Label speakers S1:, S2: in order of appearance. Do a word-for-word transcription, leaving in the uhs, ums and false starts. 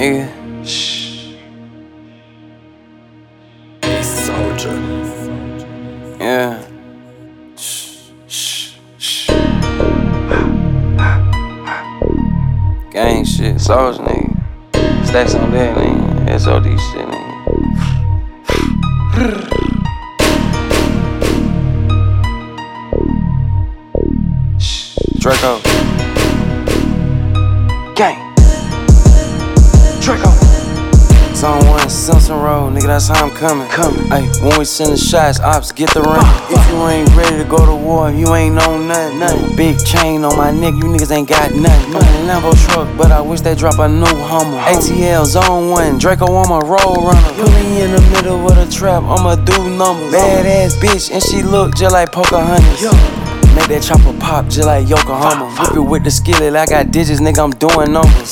S1: nigga. Shh. Soldier. Yeah. Shh, shh, shh. Gang shit, Soldier nigga. Stacks on that nigga. S O D shit nigga. Shh. Draco. Gang. Draco. Zone one, Simpson Road, nigga, that's how I'm coming. Coming. Ay, when we send the shots, ops get the run. If you ain't ready to go to war, you ain't on nothing. nothing. Big chain on my neck, you niggas ain't got nothing. nothing. Lambo truck, but I wish they drop a new Hummer. A T L, Zone one, Draco on my roll runner. Put me in the middle of the trap, I'ma do numbers. Badass bitch, and she look just like Pocahontas. Make that chopper pop just like Yokohama. Whip it with the skillet, I got digits, nigga, I'm doing numbers.